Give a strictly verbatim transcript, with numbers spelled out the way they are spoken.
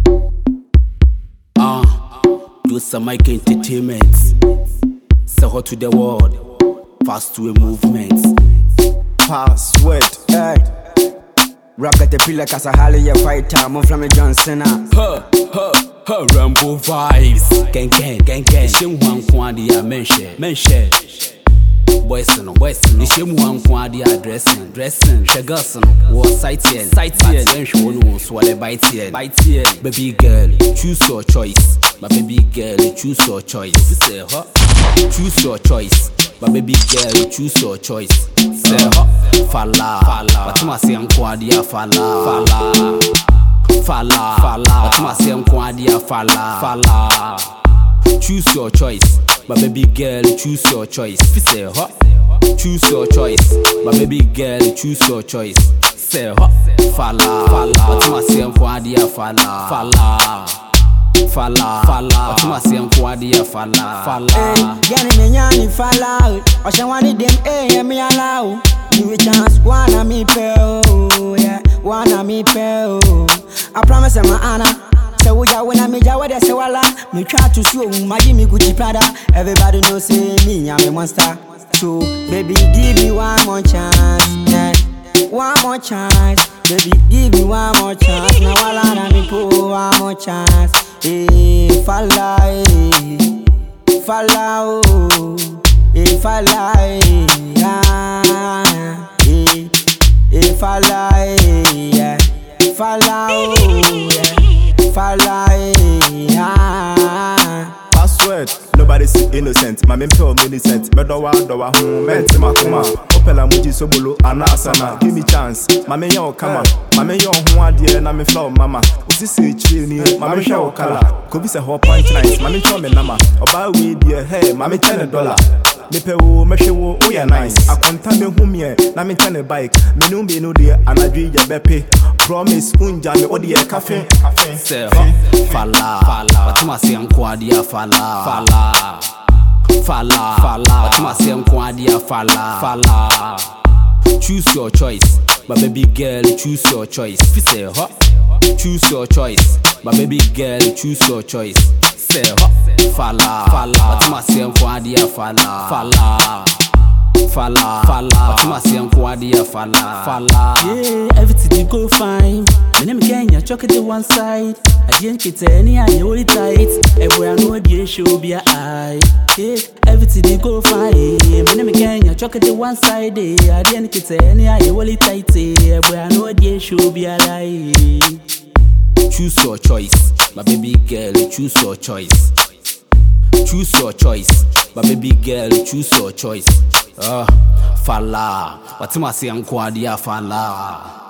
Ah, uh, do some mic entertainment. Say how to the world, fast to a movement. Password, hey. Rap got the feel like as a Harley fighter, move from a John Cena. Huh, huh, huh, Rambo vibes. Gang, gang, gang, gang. Shim one quantity I mention, mention. Boys no, boys no. Shim one quantity dressing, dressing. Shagusson, war sighting, sighting. Then show no, swallow biting, biting. Baby girl, choose your choice. My baby girl, choose your choice. Say, huh? Choose your choice. My baby girl, choose your choice. Say, huh? Fala, fala. What you say, I'm quadia, fala, fala, fala, fala. What you say, I'm quadia, fala, fala. Choose your choice. My baby girl, choose your choice. Say, huh? Choose your choice. My baby girl, choose your choice. Say, huh? Fala, fala. What you say, I'm quadia, fala, fala. Fala, fala. What you say, I'm quadia, fala, fala. Gani me nyani fala. Osha wani dem eh me allow. Give a chance, wanna me pay, yeah, wanna me pay. I promise I'm Anna. So we just wanna me jawa de se wala. Me try to show my Jimmy Gucci Prada. Everybody knows say me I'm a monster. So baby give me one more chance, yeah, one more chance. Baby give me one more chance. Now wala na me po one more chance. Eh, falla, eh, falla, oh, eh, falla, eh, ah, eh, eh, falla, eh, yeah, falla, oh, yeah, falla, eh, ah. Password, nobody's innocent. My men pure innocent. Me do wa do wa home, men ti makoma. Opela muji so bolo anasana. Give me chance. My men yo come on. My men yo ho ade na me flow mama. Osi se chiri ni. My men show color. Kobi se ho point nice. My men show me nama. Oba we dey hey. My men ten dollar. Me pe wo me hwe wo o ya nice. Akonta me hu me na me ten bike. Me no be no dey anadwi ya bepe. Promise unja me odi e cafe. Say fala, fala. What you say, I'm quadia, fala, fala, fala, fala. What you say, I'm quadia, fala, fala. Choose your choice. My baby girl, choose your choice. Say huh? Choose your choice. My baby girl, choose your choice. Say huh? Fala, fala. What you say, I'm quadia, fala, fala. Fala, fala. What you say, I'm quadia, fala, fala. Yeah, everything go fine. My name Kenya, chuck it to one side. I didn't get any, I hold it tight. Everywhere I know the show be a eye. Yeah, everything go fine. My name Kenya, chuck it to one side. I didn't get any, I hold it tight. Everywhere I know the show be a lie. Choose your choice. My baby girl, choose your choice. Choose your choice. My baby girl, choose your choice. Ah, uh, fala. What you say, I'm quadia, fala.